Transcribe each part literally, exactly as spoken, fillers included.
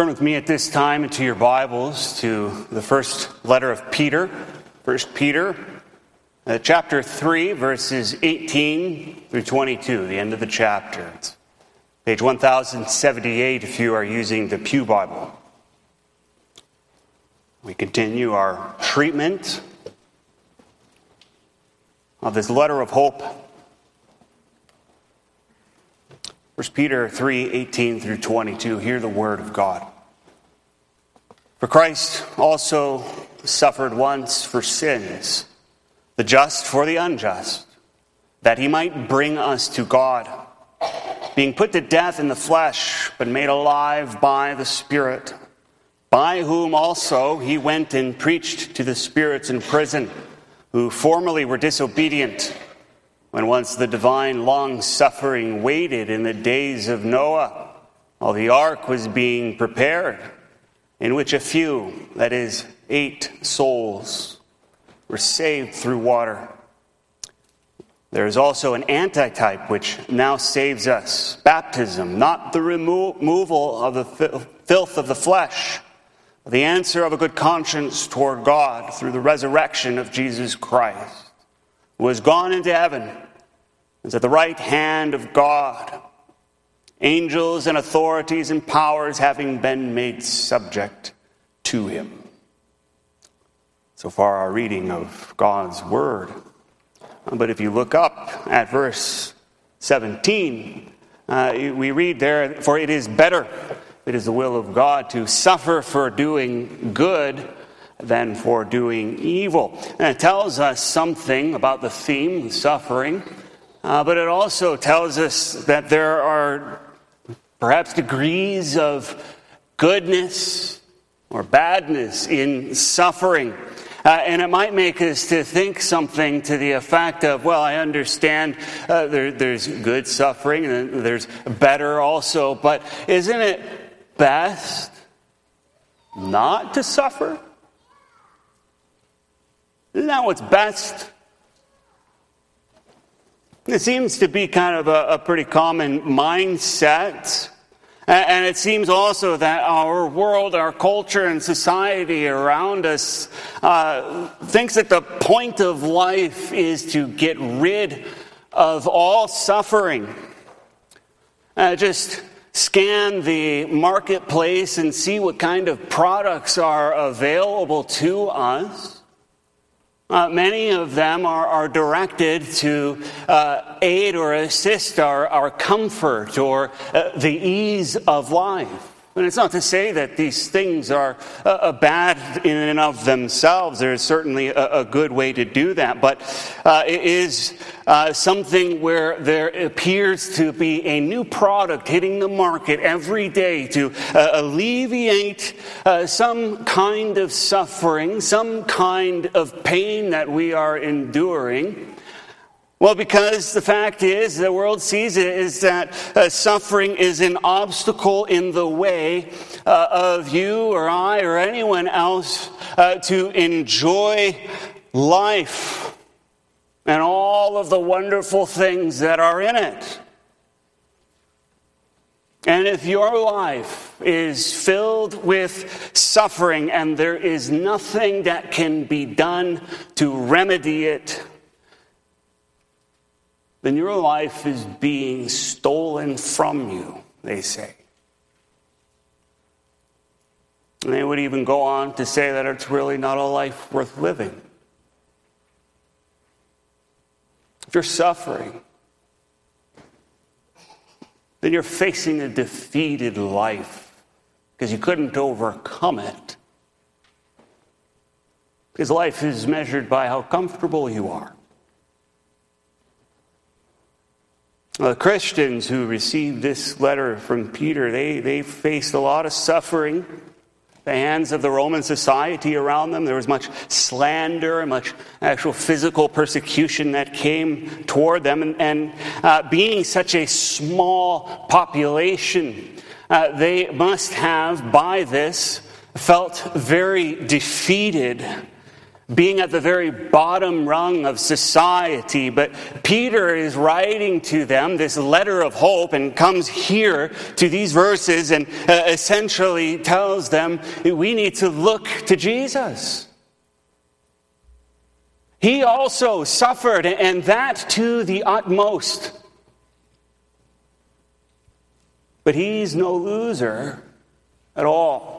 Turn with me at this time into your Bibles to the first letter of Peter, First Peter, uh, chapter three, verses eighteen through twenty-two, the end of the chapter. It's page one thousand seventy-eight if you are using the Pew Bible. We continue our treatment of this letter of hope. First Peter three, eighteen through twenty-two, hear the word of God. For Christ also suffered once for sins, the just for the unjust, that he might bring us to God, being put to death in the flesh, but made alive by the Spirit, by whom also he went and preached to the spirits in prison, who formerly were disobedient, when once the divine long-suffering waited in the days of Noah, while the ark was being prepared, in which a few, that is, eight souls, were saved through water. There is also an antitype which now saves us, baptism, not the remo- removal of the fil- filth of the flesh, but the answer of a good conscience toward God through the resurrection of Jesus Christ, who has gone into heaven, is at the right hand of God, angels and authorities and powers having been made subject to him. So far our reading of God's word. But if you look up at verse seventeen, uh, we read there, for it is better, it is the will of God, to suffer for doing good than for doing evil. And it tells us something about the theme, suffering, uh, but it also tells us that there are perhaps degrees of goodness or badness in suffering. Uh, and it might make us to think something to the effect of, well, I understand uh, there, there's good suffering and there's better also, but isn't it best not to suffer? Isn't that what's best? It seems to be kind of a, a pretty common mindset. And it seems also that our world, our culture, and society around us uh, thinks that the point of life is to get rid of all suffering. Uh, just scan the marketplace and see what kind of products are available to us. Uh, many of them are, are directed to uh, aid or assist our, our comfort or uh, the ease of life. And it's not to say that these things are uh, bad in and of themselves. There is certainly a, a good way to do that. But uh, it is uh, something where there appears to be a new product hitting the market every day to uh, alleviate uh, some kind of suffering, some kind of pain that we are enduring. Well, because the fact is, the world sees it, is that uh, suffering is an obstacle in the way uh, of you or I or anyone else uh, to enjoy life and all of the wonderful things that are in it. And if your life is filled with suffering and there is nothing that can be done to remedy it, then your life is being stolen from you, they say. And they would even go on to say that it's really not a life worth living. If you're suffering, then you're facing a defeated life because you couldn't overcome it. Because life is measured by how comfortable you are. The Christians who received this letter from Peter, they, they faced a lot of suffering at the hands of the Roman society around them. There was much slander and much actual physical persecution that came toward them. And, and uh, being such a small population, uh, they must have, by this, felt very defeated being at the very bottom rung of society. But Peter is writing to them this letter of hope and comes here to these verses and uh, essentially tells them we need to look to Jesus. He also suffered, and that to the utmost. But he's no loser at all.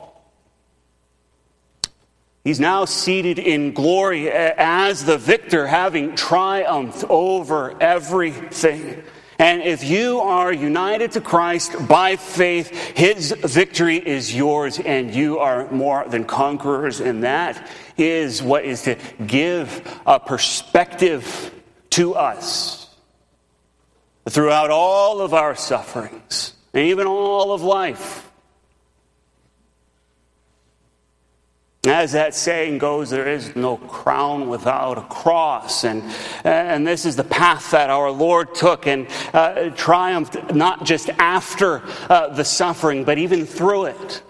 He's now seated in glory as the victor, having triumphed over everything. And if you are united to Christ by faith, his victory is yours, and you are more than conquerors. And that is what is to give a perspective to us throughout all of our sufferings, and even all of life. As that saying goes, there is no crown without a cross. And, and this is the path that our Lord took and uh, triumphed not just after uh, the suffering, but even through it.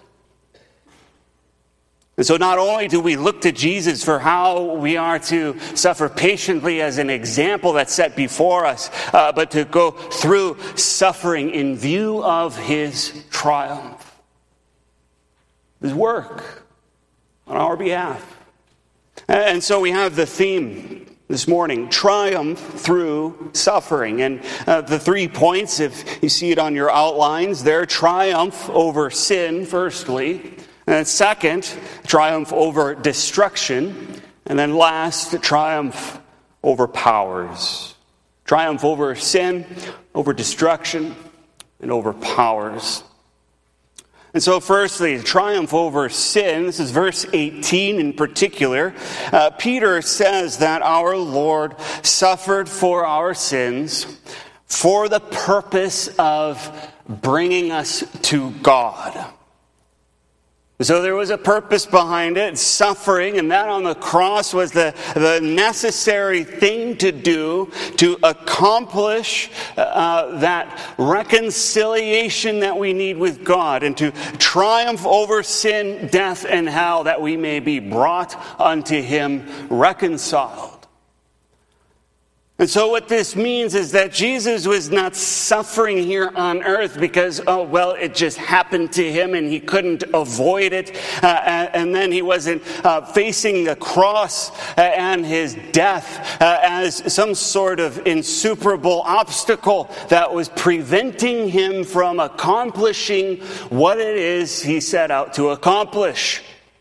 And so not only do we look to Jesus for how we are to suffer patiently as an example that's set before us, uh, but to go through suffering in view of his triumph, his work on our behalf. And so we have the theme this morning, triumph through suffering. And uh, the three points, if you see it on your outlines there, triumph over sin, firstly. And second, triumph over destruction. And then last, triumph over powers. Triumph over sin, over destruction, and over powers. And so firstly, triumph over sin. This is verse eighteen in particular. Uh, Peter says that our Lord suffered for our sins for the purpose of bringing us to God. So there was a purpose behind it, suffering, and that on the cross was the, the necessary thing to do to accomplish uh, that reconciliation that we need with God, and to triumph over sin, death, and hell, that we may be brought unto him reconciled. And so what this means is that Jesus was not suffering here on earth because, oh, well, it just happened to him and he couldn't avoid it. Uh, and then he wasn't uh, facing the cross and his death uh, as some sort of insuperable obstacle that was preventing him from accomplishing what it is he set out to accomplish.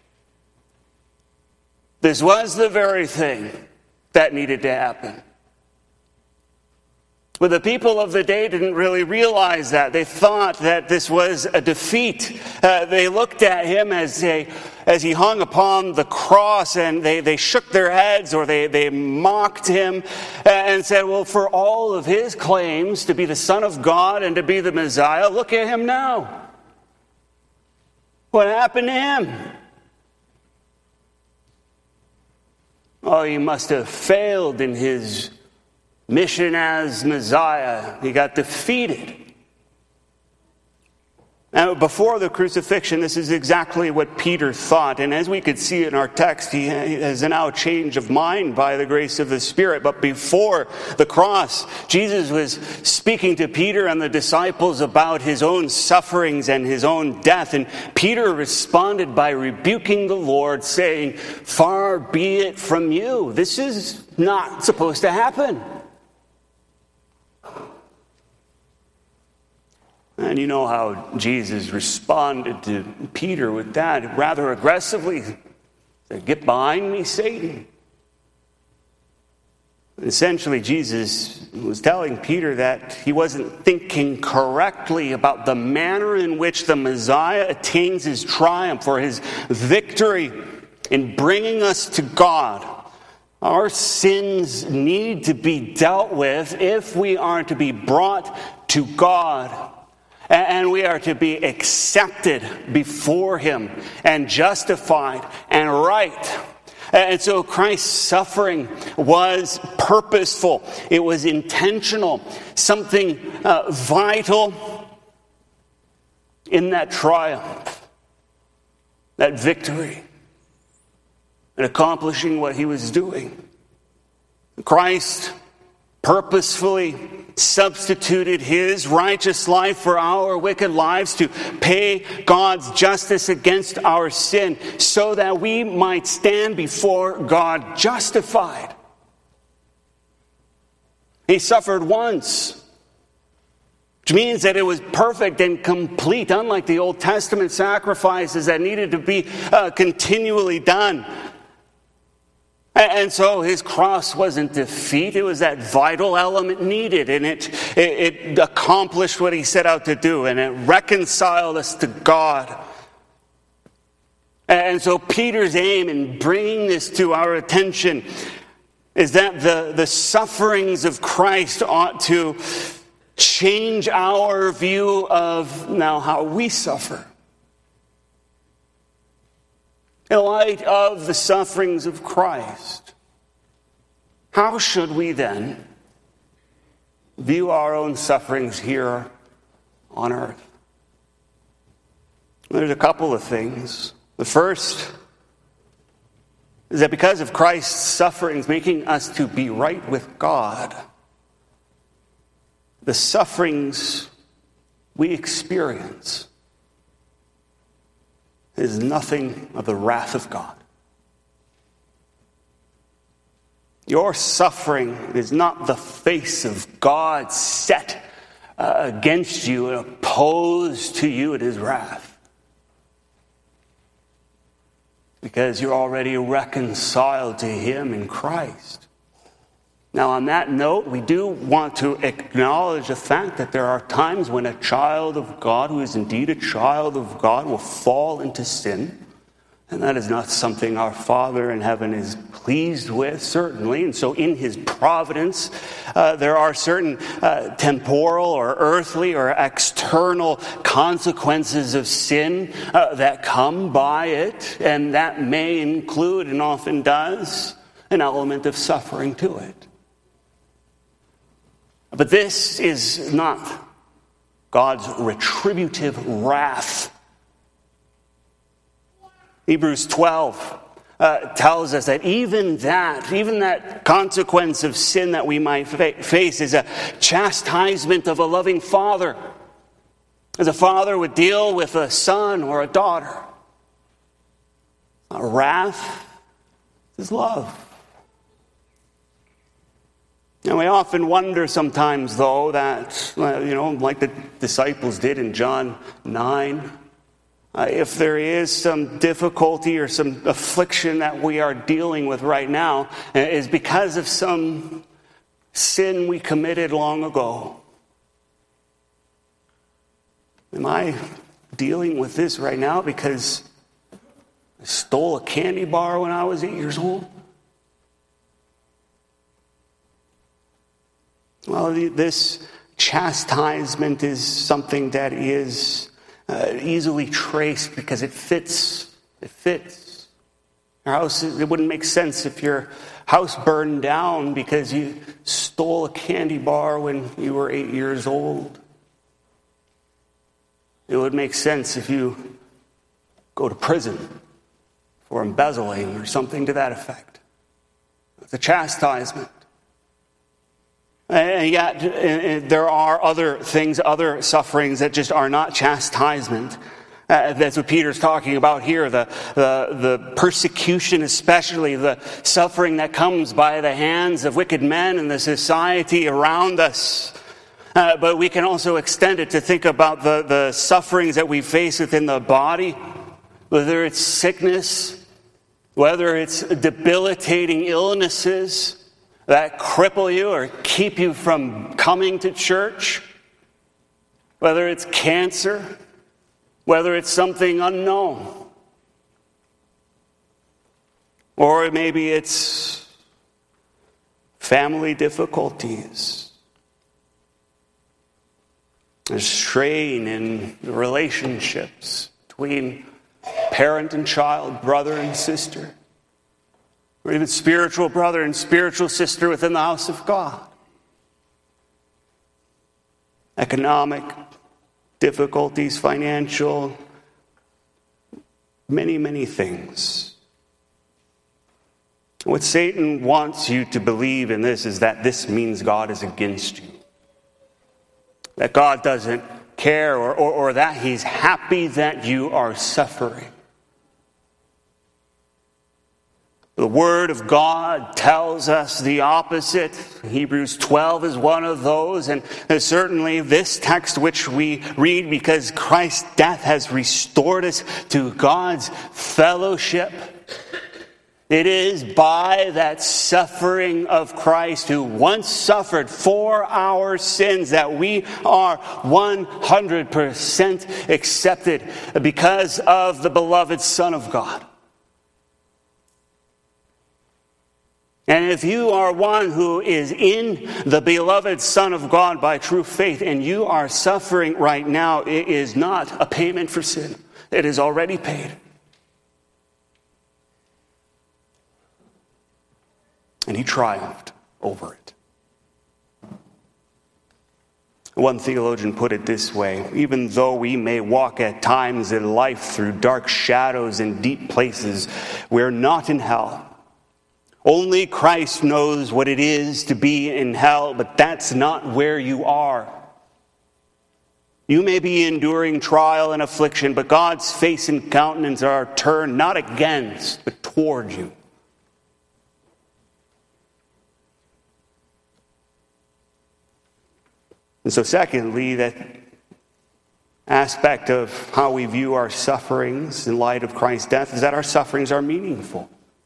This was the very thing that needed to happen. But the people of the day didn't really realize that. They thought that this was a defeat. Uh, they looked at him as a, as he hung upon the cross, and they, they shook their heads, or they, they mocked him and said, well, for all of his claims to be the Son of God and to be the Messiah, look at him now. What happened to him? Oh, he must have failed in his mission as Messiah. He got defeated. Now, before the crucifixion, this is exactly what Peter thought. And as we could see in our text, he has now a change of mind by the grace of the Spirit. But before the cross, Jesus was speaking to Peter and the disciples about his own sufferings and his own death. And Peter responded by rebuking the Lord, saying, "Far be it from you. This is not supposed to happen." And you know how Jesus responded to Peter with that, rather aggressively. He said, "Get behind me, Satan." Essentially, Jesus was telling Peter that he wasn't thinking correctly about the manner in which the Messiah attains his triumph or his victory in bringing us to God. Our sins need to be dealt with if we are to be brought to God. And we are to be accepted before him and justified and right. And so Christ's suffering was purposeful. It was intentional. Something uh, vital in that triumph, that victory. in accomplishing what he was doing. Christ purposefully substituted his righteous life for our wicked lives to pay God's justice against our sin so that we might stand before God justified. He suffered once, which means that it was perfect and complete, unlike the Old Testament sacrifices that needed to be uh, continually done. And so his cross wasn't defeat. It was that vital element needed, and it, it, it accomplished what he set out to do, and it reconciled us to God. And so Peter's aim in bringing this to our attention is that the, the sufferings of Christ ought to change our view of now how we suffer. In light of the sufferings of Christ, how should we then view our own sufferings here on earth? There's a couple of things. The first is that because of Christ's sufferings making us to be right with God, the sufferings we experience is nothing of the wrath of God. Your suffering is not the face of God set uh, against you and opposed to you at his wrath. Because you're already reconciled to him in Christ. Now, on that note, we do want to acknowledge the fact that there are times when a child of God, who is indeed a child of God, will fall into sin. And that is not something our Father in heaven is pleased with, certainly. And so in his providence, uh, there are certain uh, temporal or earthly or external consequences of sin uh, that come by it. And that may include, and often does, an element of suffering to it. But this is not God's retributive wrath. Hebrews twelve uh, tells us that even that, even that consequence of sin that we might fa- face is a chastisement of a loving father. As a father would deal with a son or a daughter. A wrath is love. And we often wonder sometimes, though, that, you know, like the disciples did in John nine, uh, if there is some difficulty or some affliction that we are dealing with right now, uh, is because of some sin we committed long ago. Am I dealing with this right now because I stole a candy bar when I was eight years old? Well, this chastisement is something that is uh, easily traced because it fits. It fits. Your house, it wouldn't make sense if your house burned down because you stole a candy bar when you were eight years old. It would make sense if you go to prison for embezzling or something to that effect. It's a chastisement. And yet, there are other things, other sufferings that just are not chastisement. Uh, that's what Peter's talking about here. The, the, the persecution, especially the suffering that comes by the hands of wicked men in the society around us. Uh, but we can also extend it to think about the, the sufferings that we face within the body, whether it's sickness, whether it's debilitating illnesses that cripple you or keep you from coming to church, whether it's cancer, whether it's something unknown, or maybe it's family difficulties, a strain in the relationships between parent and child, brother and sister, or even spiritual brother and spiritual sister within the house of God. Economic difficulties, financial, many, many things. What Satan wants you to believe in this is that this means God is against you. That God doesn't care or, or, or that he's happy that you are suffering. The Word of God tells us the opposite. Hebrews twelve is one of those, and certainly this text which we read, because Christ's death has restored us to God's fellowship. It is by that suffering of Christ, who once suffered for our sins, that we are one hundred percent accepted because of the beloved Son of God. And if you are one who is in the beloved Son of God by true faith, and you are suffering right now, it is not a payment for sin. It is already paid. And he triumphed over it. One theologian put it this way: even though we may walk at times in life through dark shadows and deep places, we're not in hell. Only Christ knows what it is to be in hell, but that's not where you are. You may be enduring trial and affliction, but God's face and countenance are turned not against, but toward you. And so secondly, that aspect of how we view our sufferings in light of Christ's death is that our sufferings are meaningful.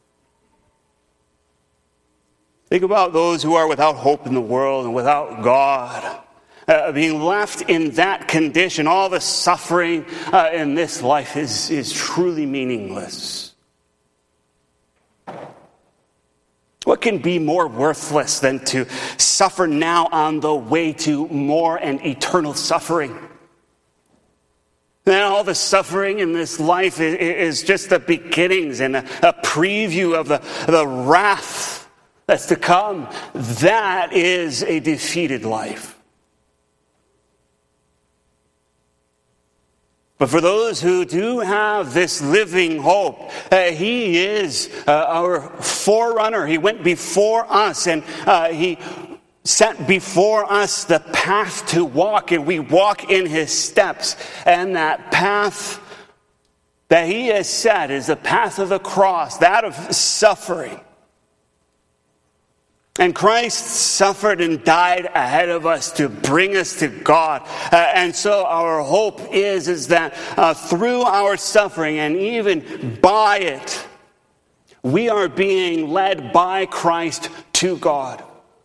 Think about those who are without hope in the world and without God. Uh, being left in that condition, all the suffering uh, in this life is, is truly meaningless. What can be more worthless than to suffer now on the way to more and eternal suffering? Then all the suffering in this life is, is just the beginnings and a, a preview of the, the wrath that's to come. That is a defeated life. But for those who do have this living hope, uh, he is uh, our forerunner. He went before us, and uh, he set before us the path to walk, and we walk in his steps. And that path that he has set is the path of the cross, that of suffering. And Christ suffered and died ahead of us to bring us to God. Uh, and so our hope is, is that uh, through our suffering and even by it, we are being led by Christ to God.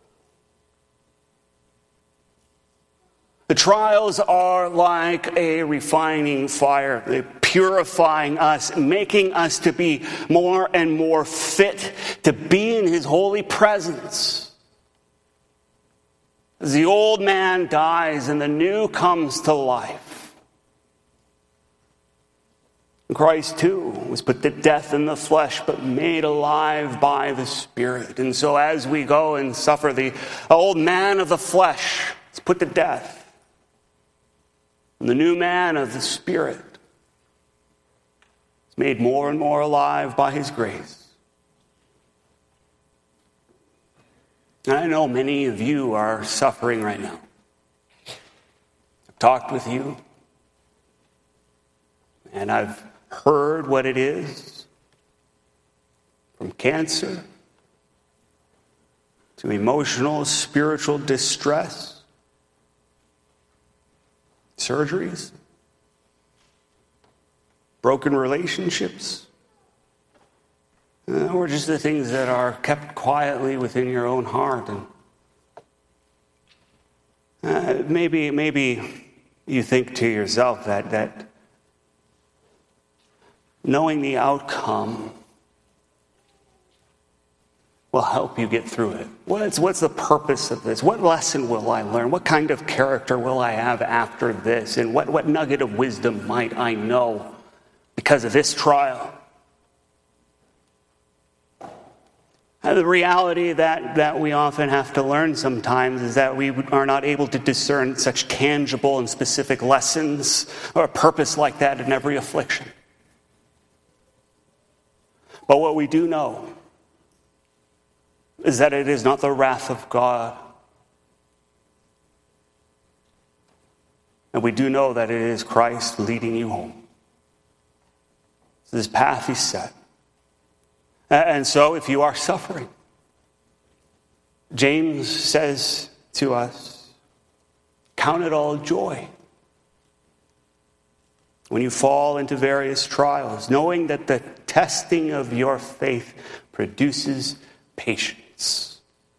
The trials are like a refining fire. They're purifying us, making us to be more and more fit to be in his holy presence. As the old man dies and the new comes to life. Christ too was put to death in the flesh, but made alive by the Spirit. And so as we go and suffer, the old man of the flesh is put to death. And the new man of the Spirit is made more and more alive by his grace. And I know many of you are suffering right now. I've talked with you, and I've heard what it is, from cancer to emotional, spiritual distress, surgeries, broken relationships, uh, or just the things that are kept quietly within your own heart. And uh, maybe, maybe you think to yourself that that knowing the outcome will help you get through it. What's, what's the purpose of this? What lesson will I learn? What kind of character will I have after this? And what, what nugget of wisdom might I know because of this trial? And the reality that, that we often have to learn sometimes is that we are not able to discern such tangible and specific lessons or a purpose like that in every affliction. But what we do know is that it is not the wrath of God. And we do know that it is Christ leading you home. This path He set. And so if you are suffering, James says to us, count it all joy when you fall into various trials, knowing that the testing of your faith produces patience.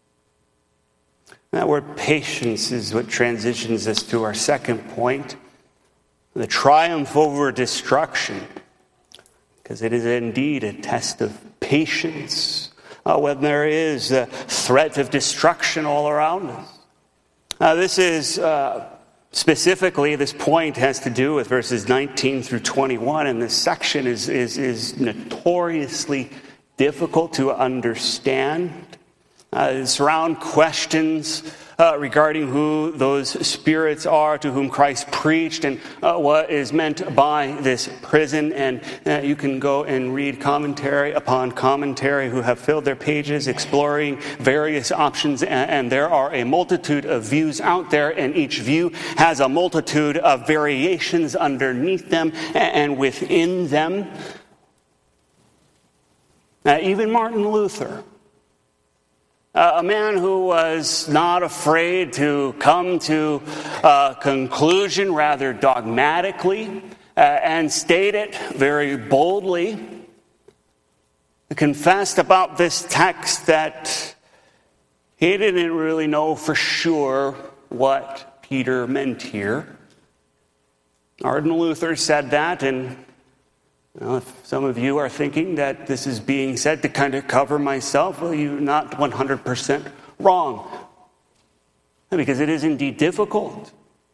That word patience is what transitions us to our second point, the triumph over destruction, because it is indeed a test of patience uh, when there is a threat of destruction all around us. Uh, this is uh, specifically, this point has to do with verses nineteen through twenty-one, and this section is, is, is notoriously difficult to understand. Uh, it's around questions uh, regarding who those spirits are to whom Christ preached and uh, what is meant by this prison. And uh, you can go and read commentary upon commentary who have filled their pages exploring various options. And, and there are a multitude of views out there, and each view has a multitude of variations underneath them and, and within them. Uh, even Martin Luther, Uh, a man who was not afraid to come to a conclusion rather dogmatically uh, and state it very boldly, confessed about this text that he didn't really know for sure what Peter meant here. Martin Luther said that, and well, if some of you are thinking that this is being said to kind of cover myself, well, you're not one hundred percent wrong. Because it is indeed difficult.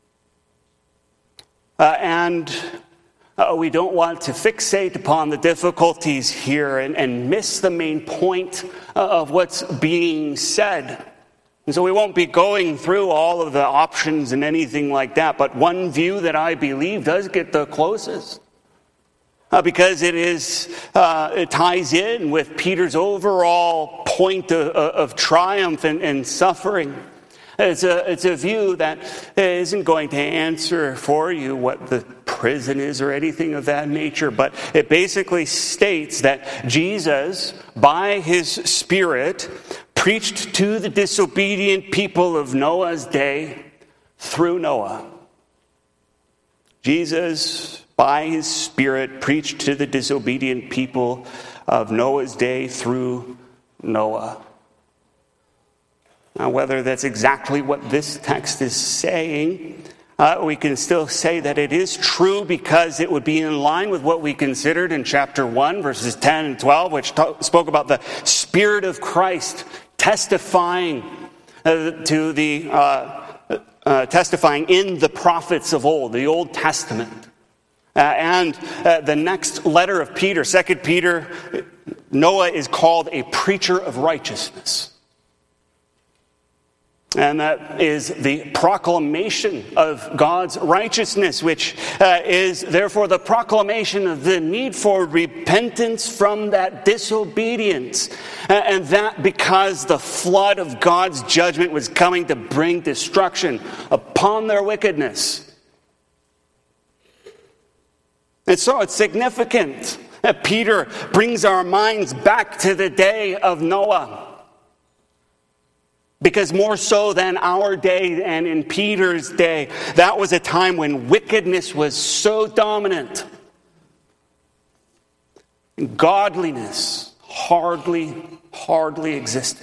Uh, and uh, we don't want to fixate upon the difficulties here and, and miss the main point of what's being said. And so we won't be going through all of the options and anything like that. But one view that I believe does get the closest. Uh, because it is, uh, it ties in with Peter's overall point of, of triumph and, and suffering. It's a, it's a view that isn't going to answer for you what the prison is or anything of that nature, but it basically states that Jesus, by His Spirit, preached to the disobedient people of Noah's day through Noah. Jesus, by His Spirit, preached to the disobedient people of Noah's day through Noah. Now, whether that's exactly what this text is saying, uh, we can still say that it is true because it would be in line with what we considered in chapter one, verses ten and twelve, which t- spoke about the Spirit of Christ testifying uh, to the uh, uh, testifying in the prophets of old, the Old Testament. Uh, and uh, the next letter of Peter, Second Peter, Noah is called a preacher of righteousness. And that is the proclamation of God's righteousness, which uh, is therefore the proclamation of the need for repentance from that disobedience. And that because the flood of God's judgment was coming to bring destruction upon their wickedness. And so it's significant that Peter brings our minds back to the day of Noah. Because more so than our day and in Peter's day, that was a time when wickedness was so dominant. And godliness hardly, hardly existed.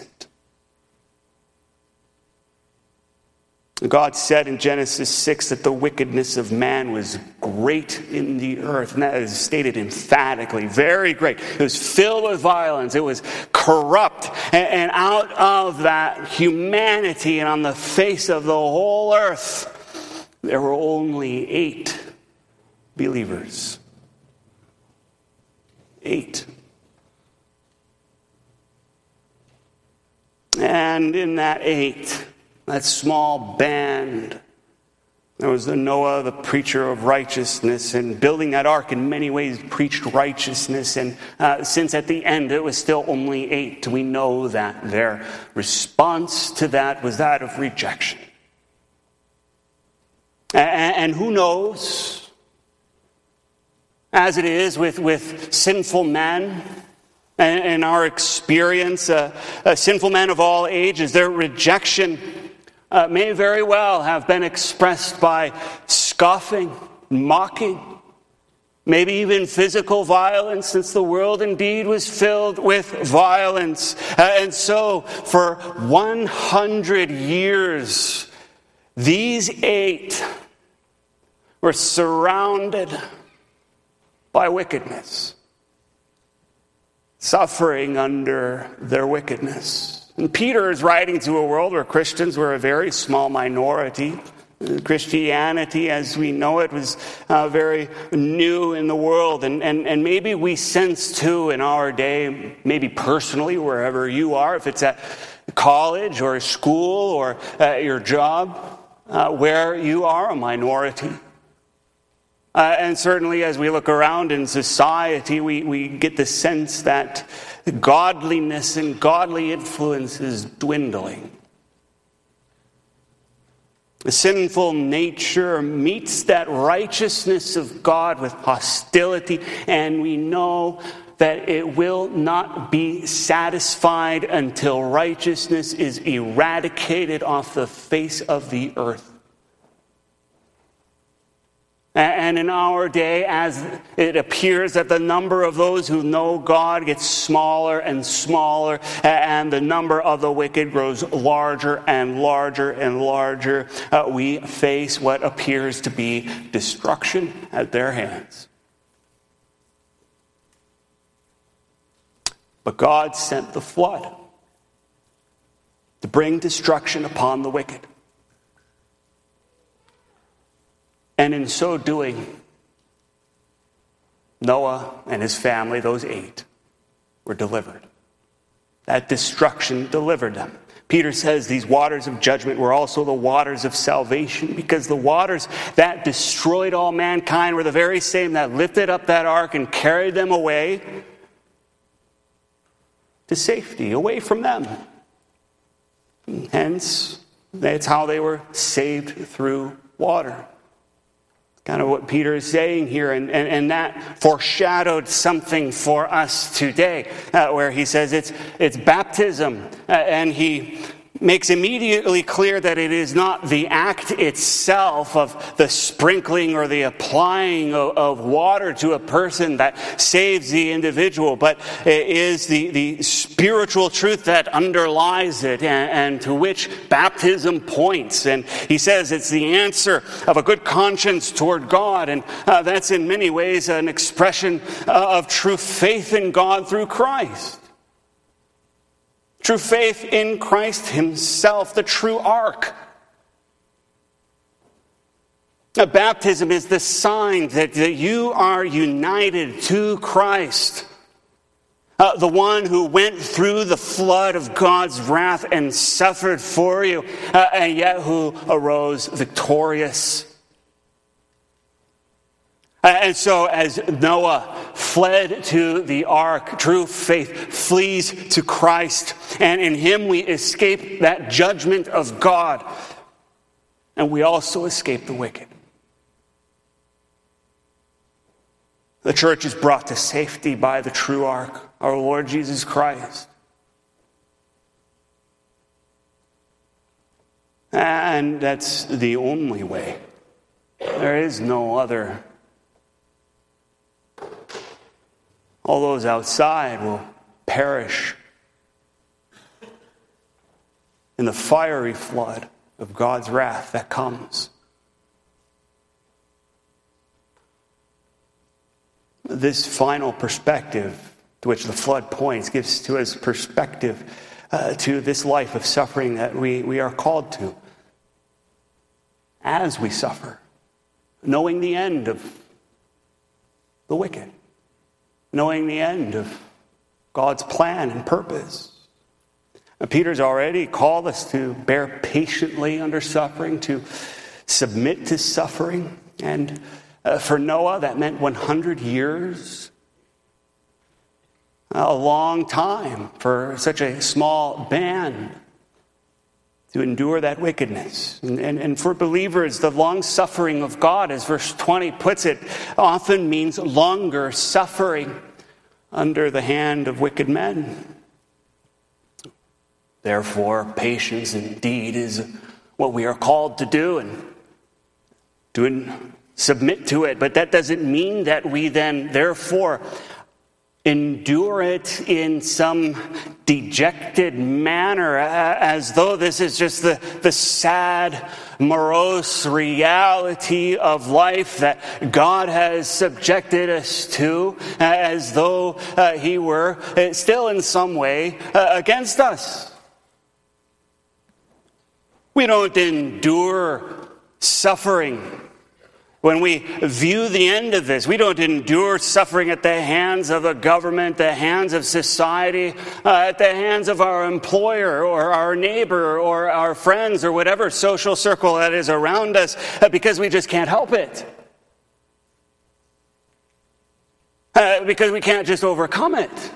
God said in Genesis six that the wickedness of man was great in the earth. And that is stated emphatically, very great. It was filled with violence. It was corrupt. And out of that humanity and on the face of the whole earth, there were only eight believers. Eight. And in that eight, that small band, There was the Noah, the preacher of righteousness, and building that ark in many ways preached righteousness. And uh, since at the end it was still only eight, we know that their response to that was that of rejection. And, and who knows, as it is with, with sinful men, and in our experience, uh, a sinful men of all ages, their rejection Uh, may very well have been expressed by scoffing, mocking, maybe even physical violence, since the world indeed was filled with violence. Uh, and so, for one hundred years, these eight were surrounded by wickedness, suffering under their wickedness. And Peter is writing to a world where Christians were a very small minority. Christianity, as we know it, was uh, very new in the world. And, and, and maybe we sense too in our day, maybe personally, wherever you are, if it's at college or school or at your job, uh, where you are a minority. Uh, and certainly as we look around in society, we, we get the sense that godliness and godly influence is dwindling. The sinful nature meets that righteousness of God with hostility, and we know that it will not be satisfied until righteousness is eradicated off the face of the earth. And in our day, as it appears that the number of those who know God gets smaller and smaller, and the number of the wicked grows larger and larger and larger, uh, we face what appears to be destruction at their hands. But God sent the flood to bring destruction upon the wicked. And in so doing, Noah and his family, those eight, were delivered. That destruction delivered them. Peter says these waters of judgment were also the waters of salvation, because the waters that destroyed all mankind were the very same that lifted up that ark and carried them away to safety, away from them. And hence, that's how they were saved through water. Kind of what Peter is saying here, and, and, and that foreshadowed something for us today, uh, where he says it's it's baptism, uh, and he makes immediately clear that it is not the act itself of the sprinkling or the applying of, of water to a person that saves the individual, but it is the, the spiritual truth that underlies it, and, and to which baptism points. And he says it's the answer of a good conscience toward God, and uh, that's in many ways an expression uh, of true faith in God through Christ. True faith in Christ himself, the true ark. A baptism is the sign that, that you are united to Christ. Uh, the one who went through the flood of God's wrath and suffered for you, uh, and yet who arose victorious. And so as Noah fled to the ark, true faith flees to Christ. And in him we escape that judgment of God. And we also escape the wicked. The church is brought to safety by the true ark, our Lord Jesus Christ. And that's the only way. There is no other. All those outside will perish in the fiery flood of God's wrath that comes. This final perspective to which the flood points gives to us perspective uh, to this life of suffering that we, we are called to as we suffer, knowing the end of the wicked. Knowing the end of God's plan and purpose. Now, Peter's already called us to bear patiently under suffering, to, submit to suffering. And uh, for Noah, that meant one hundred years. A long time for such a small band to endure that wickedness. And, and, and for believers, the long suffering of God, as verse twenty puts it, often means longer suffering under the hand of wicked men. Therefore, patience indeed is what we are called to do and to submit to it. But that doesn't mean that we then, therefore, endure it in some dejected manner, as though this is just the, the sad, morose reality of life that God has subjected us to, as though uh, he were still in some way uh, against us. We don't endure suffering. When we view the end of this, we don't endure suffering at the hands of the government, the hands of society, uh, at the hands of our employer or our neighbor or our friends or whatever social circle that is around us, uh, because we just can't help it. Uh, because we can't just overcome it.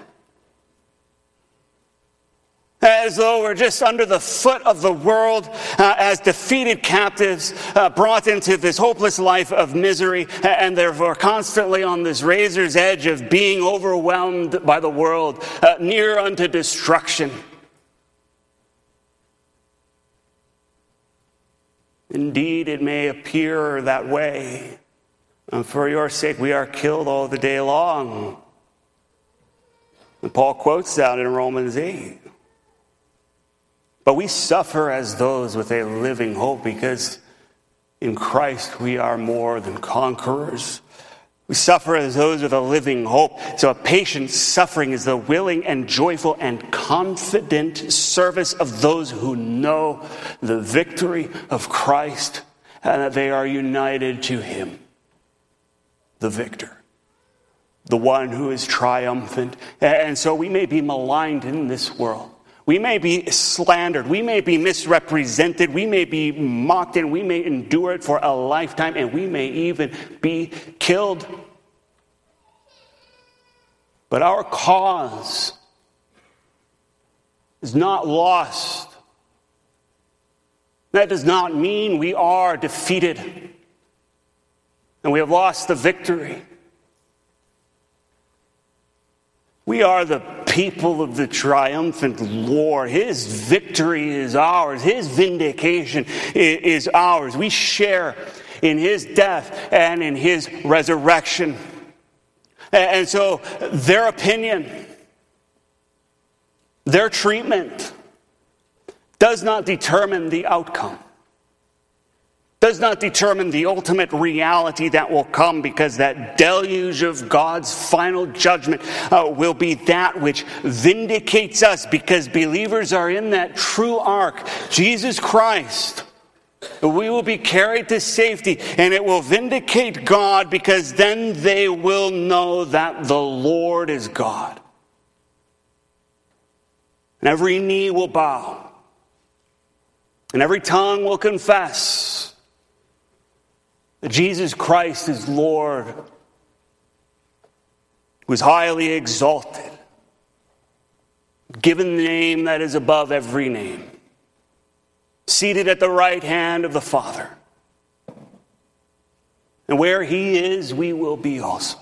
As though we're just under the foot of the world, uh, as defeated captives, uh, brought into this hopeless life of misery, and therefore constantly on this razor's edge of being overwhelmed by the world, uh, near unto destruction. Indeed, it may appear that way. And for your sake, we are killed all the day long. And Paul quotes that in Romans eight. But we suffer as those with a living hope, because in Christ we are more than conquerors. We suffer as those with a living hope. So a patient suffering is the willing and joyful and confident service of those who know the victory of Christ and that they are united to him, the victor, the one who is triumphant. And so we may be maligned in this world. We may be slandered, we may be misrepresented, we may be mocked, and we may endure it for a lifetime, and we may even be killed. But our cause is not lost. That does not mean we are defeated and we have lost the victory. We are the people of the triumphant Lord. His victory is ours. His vindication is ours. We share in his death and in his resurrection. And so their opinion, their treatment does not determine the outcome. Does not determine the ultimate reality that will come, because that deluge of God's final judgment uh, will be that which vindicates us, because believers are in that true ark, Jesus Christ. We will be carried to safety, and it will vindicate God, because then they will know that the Lord is God. And every knee will bow, and every tongue will confess that Jesus Christ is Lord, who is highly exalted, given the name that is above every name, seated at the right hand of the Father. And where he is, we will be also.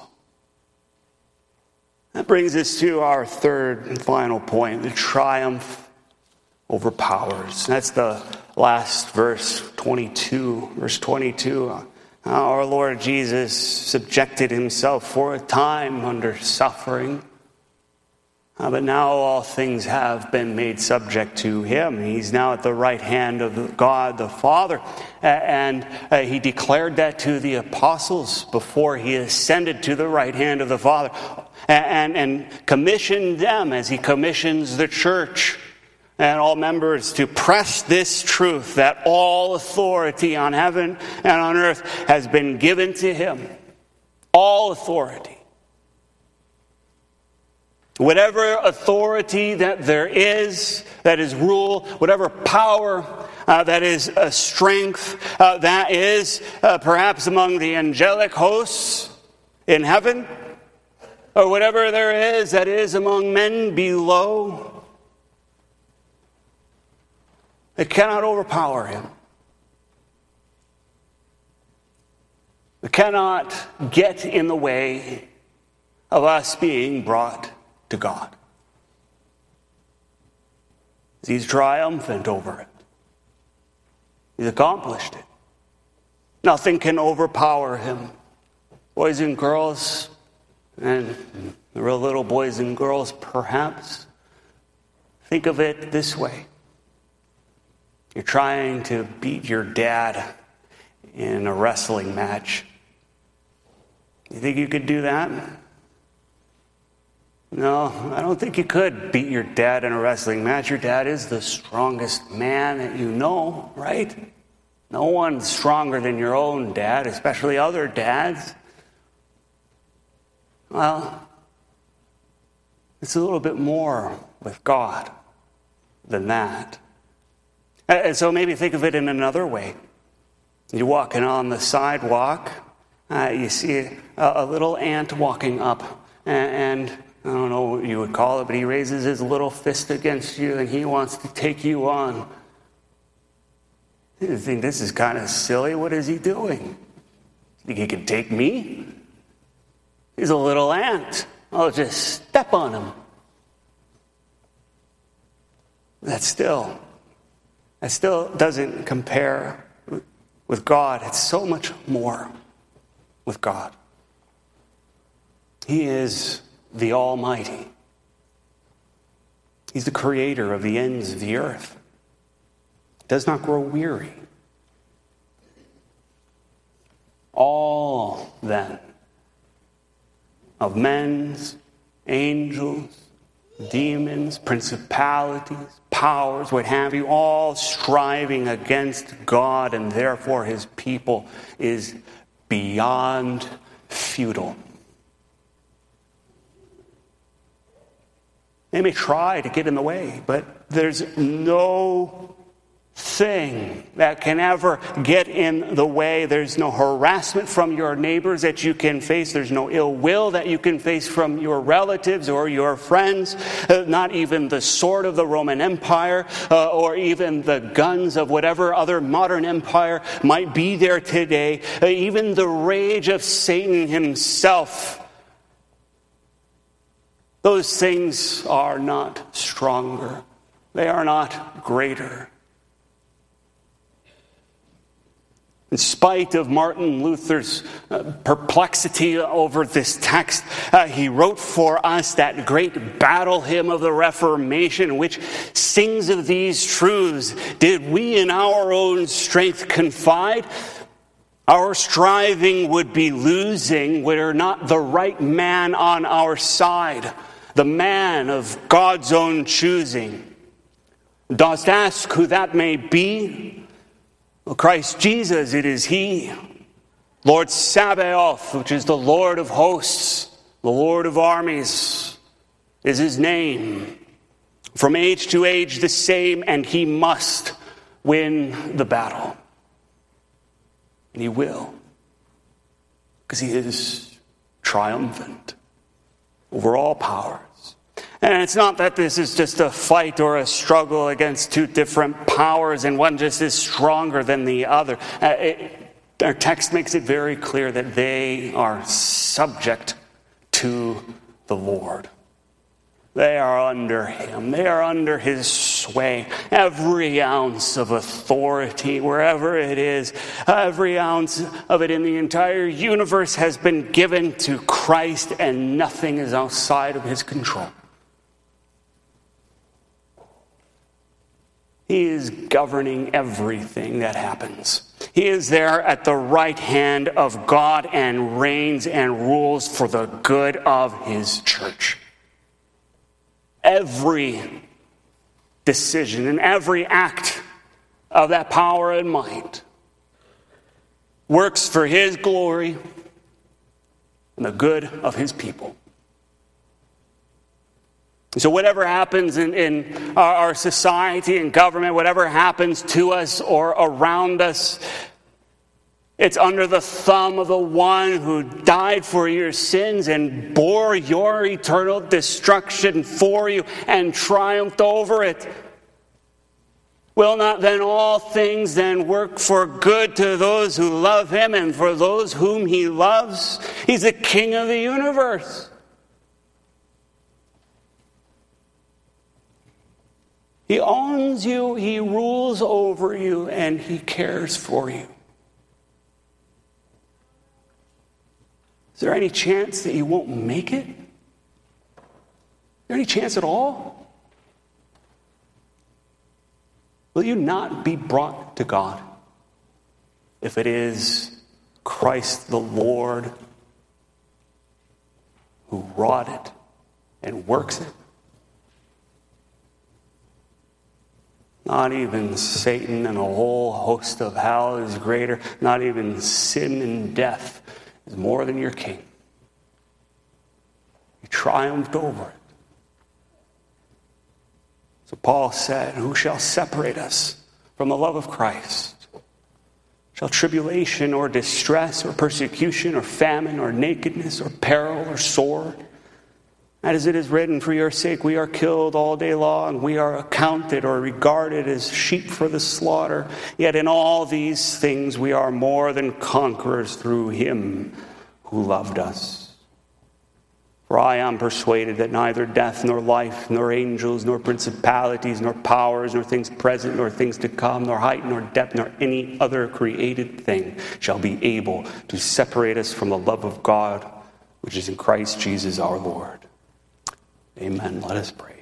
That brings us to our third and final point, the triumph over powers. That's the last verse, twenty-two. Verse twenty-two. Our Lord Jesus subjected himself for a time under suffering. Uh, but now all things have been made subject to him. He's now at the right hand of God the Father. Uh, and uh, he declared that to the apostles before he ascended to the right hand of the Father. And, and, and commissioned them as he commissions the church and all members to press this truth that all authority on heaven and on earth has been given to him. All authority. Whatever authority that there is, that is rule, whatever power uh, that is a strength uh, that is uh, perhaps among the angelic hosts in heaven, or whatever there is that is among men below. It cannot overpower him. It cannot get in the way of us being brought to God. He's triumphant over it. He's accomplished it. Nothing can overpower him. Boys and girls, and the real little boys and girls perhaps, think of it this way. You're trying to beat your dad in a wrestling match. You think you could do that? No, I don't think you could beat your dad in a wrestling match. Your dad is the strongest man that you know, right? No one's stronger than your own dad, especially other dads. Well, it's a little bit more with God than that. And so maybe think of it in another way. You're walking on the sidewalk, uh, you see a, a little ant walking up, and, and I don't know what you would call it, but he raises his little fist against you and he wants to take you on. You think this is kind of silly. What is he doing? Think he can take me? He's a little ant. I'll just step on him. That still, that still doesn't compare with God. It's so much more with God. He is the Almighty. He's the creator of the ends of the earth. He does not grow weary. All, then, of men's, angels, demons, principalities, powers, what have you, all striving against God and therefore his people, is beyond futile. They may try to get in the way, but there's no thing that can ever get in the way. There's no harassment from your neighbors that you can face. There's no ill will that you can face from your relatives or your friends. Uh, not even the sword of the Roman Empire uh, or even the guns of whatever other modern empire might be there today. Uh, even the rage of Satan himself. Those things are not stronger. They are not greater. In spite of Martin Luther's uh, perplexity over this text, uh, he wrote for us that great battle hymn of the Reformation, which sings of these truths. Did we in our own strength confide, our striving would be losing were not the right man on our side, the man of God's own choosing. Dost ask who that may be? Well, Christ Jesus, it is he. Lord Sabaoth, which is the Lord of hosts, the Lord of armies, is his name. From age to age the same, and he must win the battle. And he will. Because he is triumphant over all powers. And it's not that this is just a fight or a struggle against two different powers and one just is stronger than the other. Uh, it, our text makes it very clear that they are subject to the Lord. They are under him. They are under his sway. Every ounce of authority, wherever it is, every ounce of it in the entire universe has been given to Christ, and nothing is outside of his control. He is governing everything that happens. He is there at the right hand of God and reigns and rules for the good of his church. Every decision and every act of that power and might works for his glory and the good of his people. So whatever happens in, in our, our society and government, whatever happens to us or around us, it's under the thumb of the one who died for your sins and bore your eternal destruction for you and triumphed over it. Will not then all things then work for good to those who love him and for those whom he loves? He's the King of the universe. He owns you, he rules over you, and he cares for you. Is there any chance that you won't make it? Is there any chance at all? Will you not be brought to God if it is Christ the Lord who wrought it and works it? Not even Satan and a whole host of hell is greater. Not even sin and death is more than your King. He triumphed over it. So Paul said, who shall separate us from the love of Christ? Shall tribulation or distress or persecution or famine or nakedness or peril or sword? And as it is written, for your sake we are killed all day long. We are accounted or regarded as sheep for the slaughter. Yet in all these things we are more than conquerors through him who loved us. For I am persuaded that neither death nor life, nor angels, nor principalities, nor powers, nor things present, nor things to come, nor height, nor depth, nor any other created thing shall be able to separate us from the love of God, which is in Christ Jesus our Lord. Amen. Let us pray.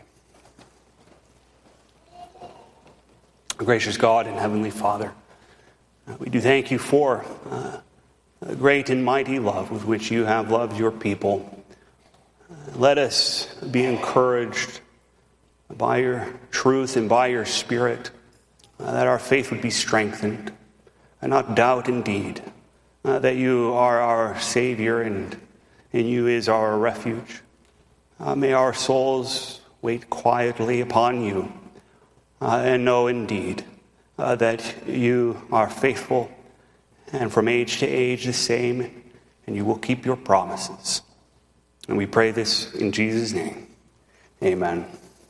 Gracious God and Heavenly Father, we do thank you for uh, a great and mighty love with which you have loved your people. Let us be encouraged by your truth and by your Spirit, uh, that our faith would be strengthened, and not doubt indeed uh, that you are our Savior and in you is our refuge. Uh, may our souls wait quietly upon you uh, and know indeed uh, that you are faithful and from age to age the same, and you will keep your promises. And we pray this in Jesus' name. Amen.